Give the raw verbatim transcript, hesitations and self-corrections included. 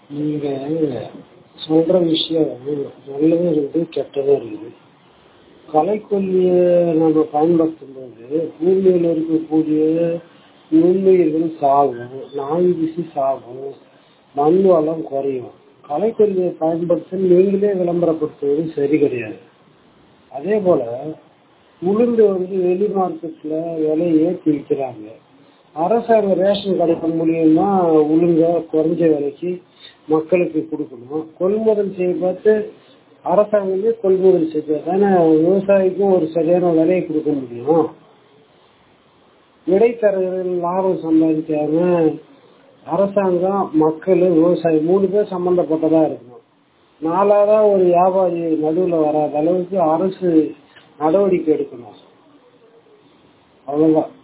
நீங்க சொல்ற விஷயம் நல்லதும் இருக்குது கெட்டதும் இருக்குது. களைக்கொல்லிய நம்ம பயன்படுத்தும் போது பூமியில் இருக்கக்கூடிய நுண்ணுயிர்கள் சாகும், நாய் வீசி சாகும், மண் வளம் குறையும். களைக்கொல்லியை பயன்படுத்த நீங்களே விளம்பரப்படுத்துவது சரி கிடையாது. அதே போல உளுந்து வந்து வெளி மார்க்கெட்ல விலையை ஏற்றி விற்கிறாங்க. அரசாங்க ரேஷன் கடைக்கு மூலியமா உளுந்த குறைஞ்ச விலைக்கு மக்களுக்கு கொடுக்கணும். கொள்முதல் செய்ய பார்த்து அரசாங்கமே கொள்முதல் செய்ய தானே விவசாயிக்கும் ஒரு சரியான விலையை கொடுக்க முடியும். இடைத்தரகர்கள் லாபம் சம்பாதிக்காம அரசாங்கம் மக்கள் விவசாயி மூணு பேர் சம்பந்தப்பட்டதா இருக்கணும். நாலாவதா ஒரு வியாபாரி நடுவில் வராத அளவுக்கு அரசு நடவடிக்கை எடுக்கணும். அவ்வளவுதான்.